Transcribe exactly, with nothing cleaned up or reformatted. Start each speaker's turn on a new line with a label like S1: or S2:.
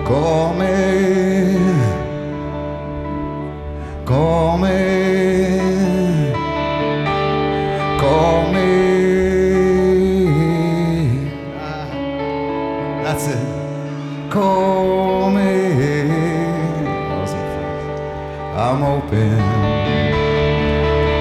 S1: Call me, call me, call me. Ah, that's it. Call me. I'm open.